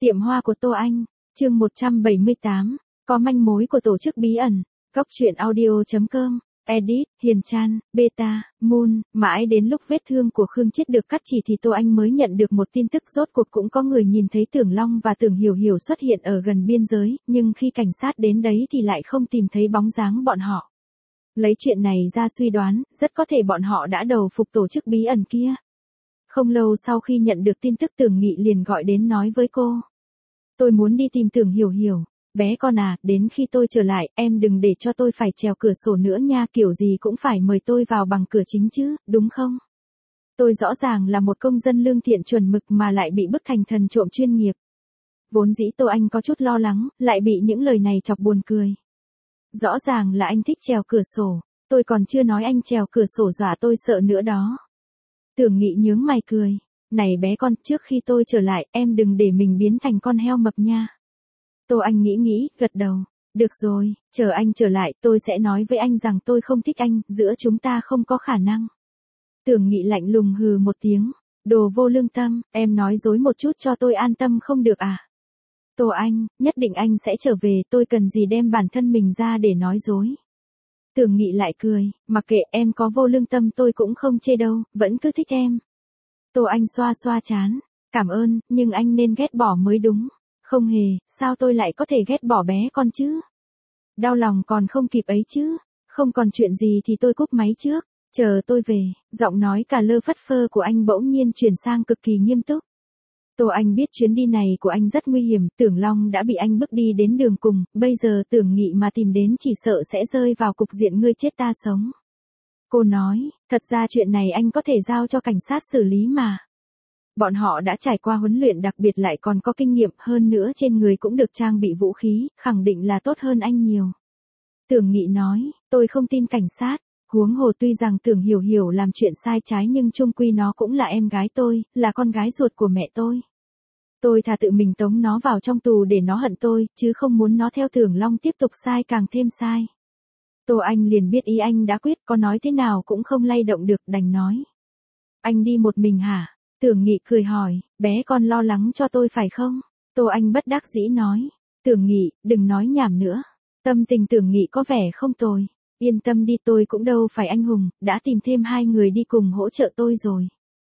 Tiệm hoa của Tô Anh, chương 178, có manh mối của tổ chức bí ẩn, Góc truyện audio.com, edit, Hiền Chan, Beta, Moon, mãi đến lúc vết thương của Khương Chiết được cắt chỉ thì Tô Anh mới nhận được một tin tức rốt cuộc cũng có người nhìn thấy Tưởng Long và Tưởng Hiểu Hiểu xuất hiện ở gần biên giới, nhưng khi cảnh sát đến đấy thì lại không tìm thấy bóng dáng bọn họ. Lấy chuyện này ra suy đoán, rất có thể bọn họ đã đầu phục tổ chức bí ẩn kia. Không lâu sau khi nhận được tin tức Tưởng Nghị liền gọi đến nói với cô. Tôi muốn đi tìm Tưởng Hiểu Hiểu. Bé con à, đến khi tôi trở lại, em đừng để cho tôi phải trèo cửa sổ nữa nha, kiểu gì cũng phải mời tôi vào bằng cửa chính chứ, đúng không? Tôi rõ ràng là một công dân lương thiện chuẩn mực mà lại bị bức thành thần trộm chuyên nghiệp. Vốn dĩ Tô Anh có chút lo lắng, lại bị những lời này chọc buồn cười. Rõ ràng là anh thích trèo cửa sổ, tôi còn chưa nói anh trèo cửa sổ dọa tôi sợ nữa đó. Tưởng Nghị nhướng mày cười, này bé con, trước khi tôi trở lại, em đừng để mình biến thành con heo mập nha. Tô Anh nghĩ, gật đầu, được rồi, chờ anh trở lại, tôi sẽ nói với anh rằng tôi không thích anh, giữa chúng ta không có khả năng. Tưởng Nghị lạnh lùng hừ một tiếng, đồ vô lương tâm, em nói dối một chút cho tôi an tâm không được à? Tô Anh, nhất định anh sẽ trở về, tôi cần gì đem bản thân mình ra để nói dối. Tưởng Nghị lại cười, mặc kệ em có vô lương tâm tôi cũng không chê đâu, vẫn cứ thích em. Tô Anh xoa xoa trán, cảm ơn, nhưng anh nên ghét bỏ mới đúng. Không hề, sao tôi lại có thể ghét bỏ bé con chứ? Đau lòng còn không kịp ấy chứ, không còn chuyện gì thì tôi cúp máy trước, chờ tôi về, giọng nói cả lơ phất phơ của anh bỗng nhiên chuyển sang cực kỳ nghiêm túc. Tô Anh biết chuyến đi này của anh rất nguy hiểm, Tưởng Long đã bị anh bước đi đến đường cùng, bây giờ Tưởng Nghị mà tìm đến chỉ sợ sẽ rơi vào cục diện ngươi chết ta sống. Cô nói, thật ra chuyện này anh có thể giao cho cảnh sát xử lý mà. Bọn họ đã trải qua huấn luyện đặc biệt lại còn có kinh nghiệm hơn nữa trên người cũng được trang bị vũ khí, khẳng định là tốt hơn anh nhiều. Tưởng Nghị nói, tôi không tin cảnh sát, huống hồ tuy rằng Tưởng Hiểu Hiểu làm chuyện sai trái nhưng chung quy nó cũng là em gái tôi, là con gái ruột của mẹ tôi. Tôi thà tự mình tống nó vào trong tù để nó hận tôi, chứ không muốn nó theo Tưởng Long tiếp tục sai càng thêm sai. Tô Anh liền biết ý anh đã quyết, có nói thế nào cũng không lay động được, đành nói. Anh đi một mình hả? Tưởng Nghị cười hỏi, bé con lo lắng cho tôi phải không? Tô Anh bất đắc dĩ nói, Tưởng Nghị, đừng nói nhảm nữa. Tâm tình Tưởng Nghị có vẻ không tồi. Yên tâm đi, tôi cũng đâu phải anh hùng, đã tìm thêm 2 người đi cùng hỗ trợ tôi rồi.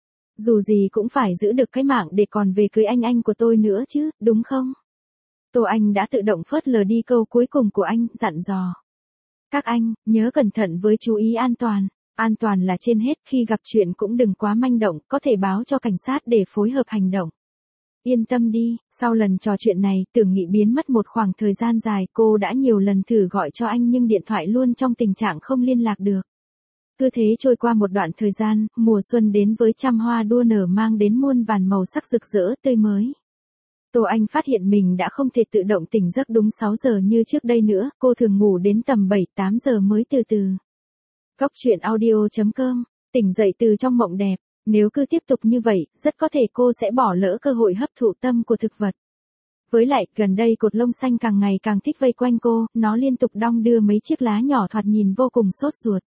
Dù gì cũng phải giữ được cái mạng để còn về cưới anh của tôi nữa chứ, đúng không? Tô Anh đã tự động phớt lờ đi câu cuối cùng của anh, dặn dò. Các anh, nhớ cẩn thận với chú ý an toàn. An toàn là trên hết, khi gặp chuyện cũng đừng quá manh động, có thể báo cho cảnh sát để phối hợp hành động. Yên tâm đi, sau lần trò chuyện này, Tưởng Nghị biến mất một khoảng thời gian dài, cô đã nhiều lần thử gọi cho anh nhưng điện thoại luôn trong tình trạng không liên lạc được. Cứ thế trôi qua một đoạn thời gian, mùa xuân đến với trăm hoa đua nở mang đến muôn vàn màu sắc rực rỡ tươi mới. Tô Anh phát hiện mình đã không thể tự động tỉnh giấc đúng 6 giờ như trước đây nữa, cô thường ngủ đến tầm 7-8 giờ mới từ từ. Góc truyện audio.com, tỉnh dậy từ trong mộng đẹp, nếu cứ tiếp tục như vậy, rất có thể cô sẽ bỏ lỡ cơ hội hấp thụ tâm của thực vật. Với lại, gần đây cột lông xanh càng ngày càng thích vây quanh cô, nó liên tục đong đưa mấy chiếc lá nhỏ thoạt nhìn vô cùng sốt ruột.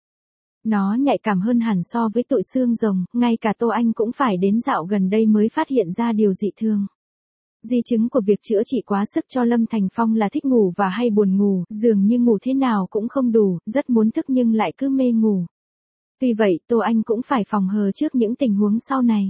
Nó nhạy cảm hơn hẳn so với tụi xương rồng, ngay cả Tô Anh cũng phải đến dạo gần đây mới phát hiện ra điều dị thường. Di chứng của việc chữa trị quá sức cho Lâm Thành Phong là thích ngủ và hay buồn ngủ, dường như ngủ thế nào cũng không đủ, rất muốn thức nhưng lại cứ mê ngủ. Vì vậy, Tô Anh cũng phải phòng hờ trước những tình huống sau này.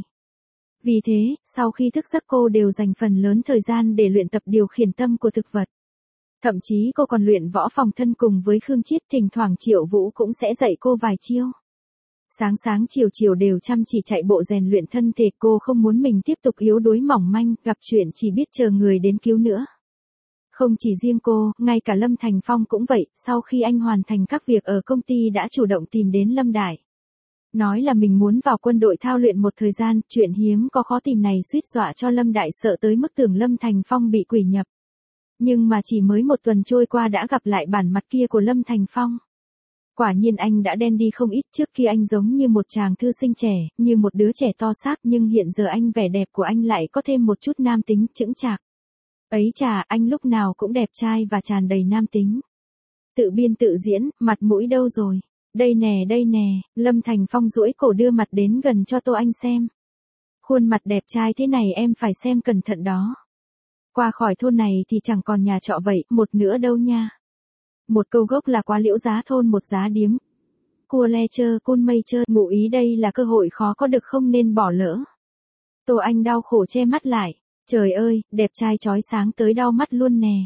Vì thế, sau khi thức giấc cô đều dành phần lớn thời gian để luyện tập điều khiển tâm của thực vật. Thậm chí cô còn luyện võ phòng thân cùng với Khương Chiết, thỉnh thoảng Triệu Vũ cũng sẽ dạy cô vài chiêu. Sáng chiều đều chăm chỉ chạy bộ rèn luyện thân thể, cô không muốn mình tiếp tục yếu đuối mỏng manh, gặp chuyện chỉ biết chờ người đến cứu nữa. Không chỉ riêng cô, ngay cả Lâm Thành Phong cũng vậy, sau khi anh hoàn thành các việc ở công ty đã chủ động tìm đến Lâm Đại. Nói là mình muốn vào quân đội thao luyện một thời gian, chuyện hiếm có khó tìm này suýt dọa cho Lâm Đại sợ tới mức tưởng Lâm Thành Phong bị quỷ nhập. Nhưng mà chỉ mới một tuần trôi qua đã gặp lại bản mặt kia của Lâm Thành Phong. Quả nhiên anh đã đen đi không ít, trước kia anh giống như một chàng thư sinh trẻ, như một đứa trẻ to xác, nhưng hiện giờ anh vẻ đẹp của anh lại có thêm một chút nam tính, chững chạc. Ấy chà, anh lúc nào cũng đẹp trai và tràn đầy nam tính. Tự biên tự diễn, mặt mũi đâu rồi? Đây nè, Lâm Thành Phong duỗi cổ đưa mặt đến gần cho Tô Anh xem. Khuôn mặt đẹp trai thế này em phải xem cẩn thận đó. Qua khỏi thôn này thì chẳng còn nhà trọ vậy, một nữa đâu nha. Một câu gốc là quá liễu giá thôn một giá điếm. Cua le chơ côn mây chơ, ngụ ý đây là cơ hội khó có được không nên bỏ lỡ. Tô Anh đau khổ che mắt lại. Trời ơi, đẹp trai chói sáng tới đau mắt luôn nè.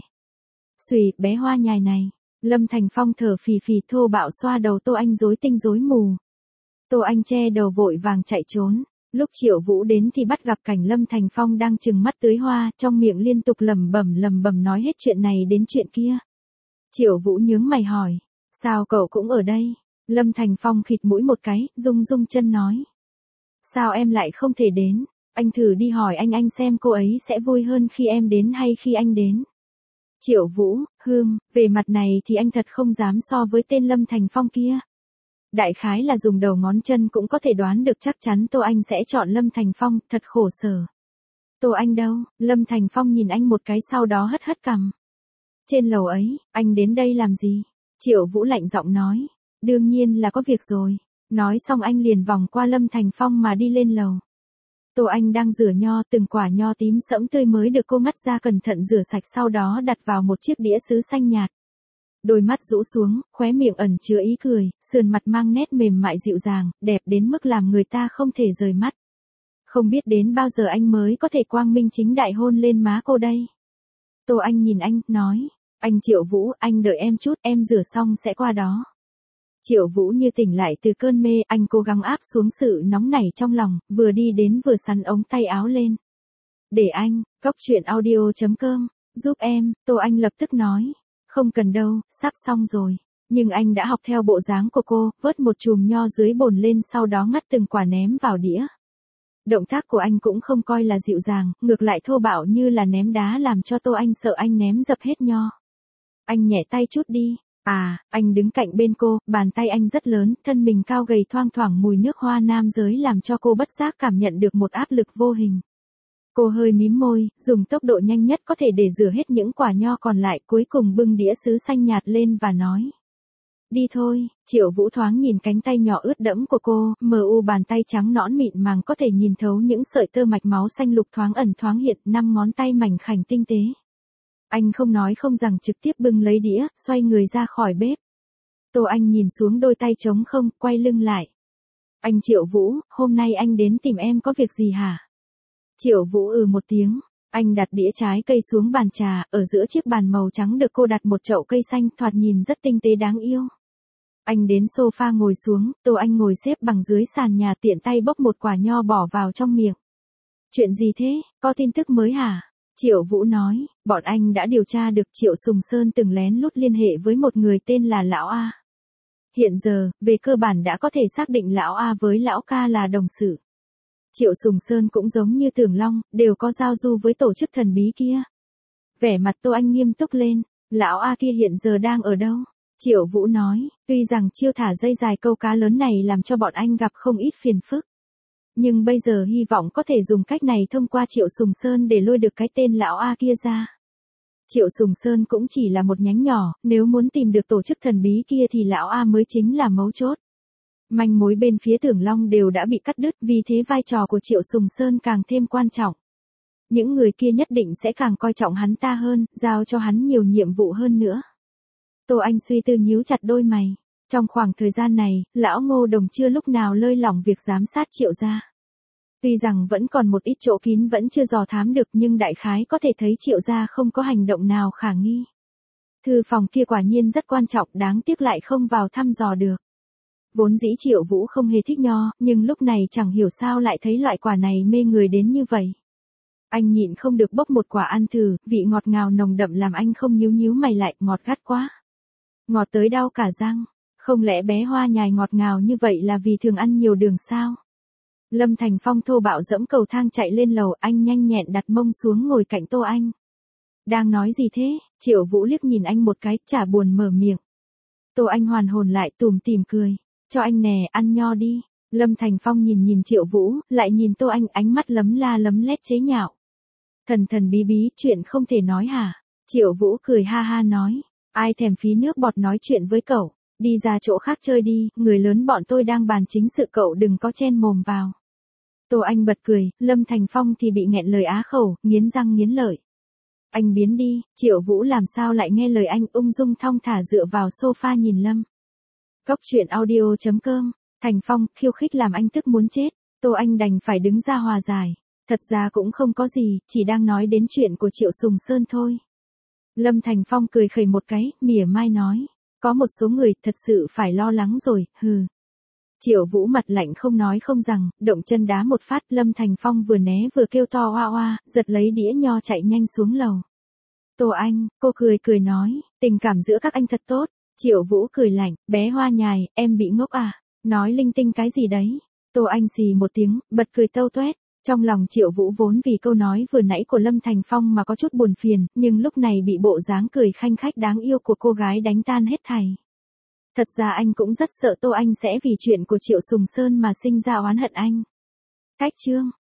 Xùy, bé hoa nhài này. Lâm Thành Phong thở phì phì thô bạo xoa đầu Tô Anh rối tinh rối mù. Tô Anh che đầu vội vàng chạy trốn. Lúc Triệu Vũ đến thì bắt gặp cảnh Lâm Thành Phong đang trừng mắt tưới hoa, trong miệng liên tục lẩm bẩm nói hết chuyện này đến chuyện kia. Triệu Vũ nhướng mày hỏi, sao cậu cũng ở đây? Lâm Thành Phong khịt mũi một cái, rung rung chân nói. Sao em lại không thể đến? Anh thử đi hỏi anh xem cô ấy sẽ vui hơn khi em đến hay khi anh đến. Triệu Vũ, về mặt này thì anh thật không dám so với tên Lâm Thành Phong kia. Đại khái là dùng đầu ngón chân cũng có thể đoán được chắc chắn Tô Anh sẽ chọn Lâm Thành Phong, thật khổ sở. Tô Anh đâu? Lâm Thành Phong nhìn anh một cái sau đó hất hất cằm. Trên lầu ấy, anh đến đây làm gì? Triệu Vũ lạnh giọng nói. Đương nhiên là có việc rồi. Nói xong anh liền vòng qua Lâm Thành Phong mà đi lên lầu. Tô Anh đang rửa nho, từng quả nho tím sẫm tươi mới được cô ngắt ra cẩn thận rửa sạch sau đó đặt vào một chiếc đĩa sứ xanh nhạt. Đôi mắt rũ xuống, khóe miệng ẩn chứa ý cười, sườn mặt mang nét mềm mại dịu dàng, đẹp đến mức làm người ta không thể rời mắt. Không biết đến bao giờ anh mới có thể quang minh chính đại hôn lên má cô đây. Tô Anh nhìn anh, nói, anh Triệu Vũ, anh đợi em chút, em rửa xong sẽ qua đó. Triệu Vũ như tỉnh lại từ cơn mê, anh cố gắng áp xuống sự nóng nảy trong lòng, vừa đi đến vừa sắn ống tay áo lên. Để anh, goctruyện.audio.com, giúp em, Tô Anh lập tức nói. Không cần đâu, sắp xong rồi. Nhưng anh đã học theo bộ dáng của cô, vớt một chùm nho dưới bồn lên sau đó ngắt từng quả ném vào đĩa. Động tác của anh cũng không coi là dịu dàng, ngược lại thô bạo như là ném đá làm cho Tô Anh sợ anh ném dập hết nho. Anh nhẹ tay chút đi. Anh đứng cạnh bên cô, bàn tay anh rất lớn, thân mình cao gầy thoang thoảng mùi nước hoa nam giới làm cho cô bất giác cảm nhận được một áp lực vô hình. Cô hơi mím môi, dùng tốc độ nhanh nhất có thể để rửa hết những quả nho còn lại, cuối cùng bưng đĩa sứ xanh nhạt lên và nói. Đi thôi. Triệu Vũ thoáng nhìn cánh tay nhỏ ướt đẫm của cô, bàn tay trắng nõn mịn màng có thể nhìn thấu những sợi tơ mạch máu xanh lục thoáng ẩn thoáng hiện, 5 ngón tay mảnh khảnh tinh tế. Anh không nói không rằng trực tiếp bưng lấy đĩa, xoay người ra khỏi bếp. Tô Anh nhìn xuống đôi tay trống không, quay lưng lại. Anh Triệu Vũ, hôm nay anh đến tìm em có việc gì hả? Triệu Vũ một tiếng. Anh đặt đĩa trái cây xuống bàn trà, ở giữa chiếc bàn màu trắng được cô đặt một chậu cây xanh thoạt nhìn rất tinh tế đáng yêu. Anh đến sofa ngồi xuống, Tô Anh ngồi xếp bằng dưới sàn nhà tiện tay bốc một quả nho bỏ vào trong miệng. Chuyện gì thế, có tin tức mới hả? Triệu Vũ nói, bọn anh đã điều tra được Triệu Sùng Sơn từng lén lút liên hệ với một người tên là Lão A. Hiện giờ, về cơ bản đã có thể xác định Lão A với Lão Ca là đồng sự. Triệu Sùng Sơn cũng giống như Tưởng Long, đều có giao du với tổ chức thần bí kia. Vẻ mặt Tô Anh nghiêm túc lên, Lão A kia hiện giờ đang ở đâu? Triệu Vũ nói, tuy rằng chiêu thả dây dài câu cá lớn này làm cho bọn anh gặp không ít phiền phức. Nhưng bây giờ hy vọng có thể dùng cách này thông qua Triệu Sùng Sơn để lôi được cái tên Lão A kia ra. Triệu Sùng Sơn cũng chỉ là một nhánh nhỏ, nếu muốn tìm được tổ chức thần bí kia thì Lão A mới chính là mấu chốt. Manh mối bên phía Tưởng Long đều đã bị cắt đứt, vì thế vai trò của Triệu Sùng Sơn càng thêm quan trọng. Những người kia nhất định sẽ càng coi trọng hắn ta hơn, giao cho hắn nhiều nhiệm vụ hơn nữa. Tô Anh suy tư nhíu chặt đôi mày. Trong khoảng thời gian này, Lão Ngô Đồng chưa lúc nào lơi lỏng việc giám sát Triệu gia. Tuy rằng vẫn còn một ít chỗ kín vẫn chưa dò thám được nhưng đại khái có thể thấy Triệu gia không có hành động nào khả nghi. Thư phòng kia quả nhiên rất quan trọng, đáng tiếc lại không vào thăm dò được. Vốn dĩ Triệu Vũ không hề thích nho, nhưng lúc này chẳng hiểu sao lại thấy loại quả này mê người đến như vậy. Anh nhịn không được bốc một quả ăn thử, vị ngọt ngào nồng đậm làm anh không nhíu mày lại, ngọt gắt quá. Ngọt tới đau cả răng, không lẽ bé hoa nhài ngọt ngào như vậy là vì thường ăn nhiều đường sao? Lâm Thành Phong thô bạo dẫm cầu thang chạy lên lầu, anh nhanh nhẹn đặt mông xuống ngồi cạnh Tô Anh. Đang nói gì thế? Triệu Vũ liếc nhìn anh một cái, chả buồn mở miệng. Tô Anh hoàn hồn lại tủm tỉm cười. Cho anh nè, ăn nho đi. Lâm Thành Phong nhìn Triệu Vũ, lại nhìn Tô Anh, ánh mắt lấm la lấm lét chế nhạo. Thần thần bí bí, chuyện không thể nói hả? Triệu Vũ cười ha ha nói. Ai thèm phí nước bọt nói chuyện với cậu. Đi ra chỗ khác chơi đi, người lớn bọn tôi đang bàn chính sự, cậu đừng có chen mồm vào. Tô Anh bật cười, Lâm Thành Phong thì bị nghẹn lời á khẩu, nghiến răng nghiến lợi. Anh biến đi, Triệu Vũ làm sao lại nghe lời anh, ung dung thong thả dựa vào sofa nhìn Lâm. Cốc truyện audio.com, Thành Phong khiêu khích làm anh tức muốn chết, Tô Anh đành phải đứng ra hòa giải. Thật ra cũng không có gì, chỉ đang nói đến chuyện của Triệu Sùng Sơn thôi. Lâm Thành Phong cười khẩy một cái, mỉa mai nói. Có một số người thật sự phải lo lắng rồi, hừ. Triệu Vũ mặt lạnh không nói không rằng, động chân đá một phát, Lâm Thành Phong vừa né vừa kêu to oa oa, giật lấy đĩa nho chạy nhanh xuống lầu. Tô Anh, cô cười cười nói, tình cảm giữa các anh thật tốt. Triệu Vũ cười lạnh, bé hoa nhài, em bị ngốc à, nói linh tinh cái gì đấy. Tô Anh xì một tiếng, bật cười tâu toét. Trong lòng Triệu Vũ vốn vì câu nói vừa nãy của Lâm Thành Phong mà có chút buồn phiền, nhưng lúc này bị bộ dáng cười khanh khách đáng yêu của cô gái đánh tan hết thảy. Thật ra anh cũng rất sợ Tô Anh sẽ vì chuyện của Triệu Sùng Sơn mà sinh ra oán hận anh. Cách chương